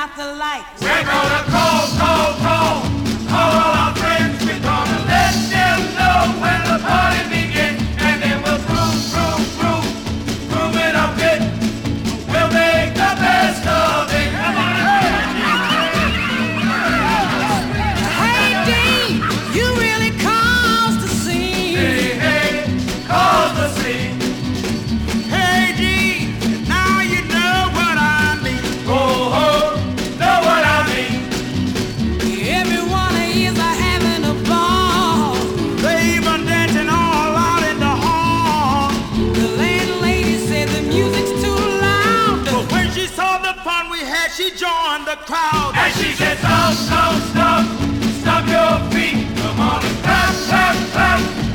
out the lights. We're gonna call all our friends. We're gonna let them know when the party begins. And then we'll groove it a bit. We'll make the best of it. Come on. Hey, Dean, you really caused the scene. Hey, cause the scene. Hey, Dean, now you know what I mean. Oh, know what I mean. Everyone is having a ball. They even dancing all out in the hall. The landlady said the music's too loud. But when she saw the fun we had, she joined the crowd. And she said, stop your feet. Come on and clap.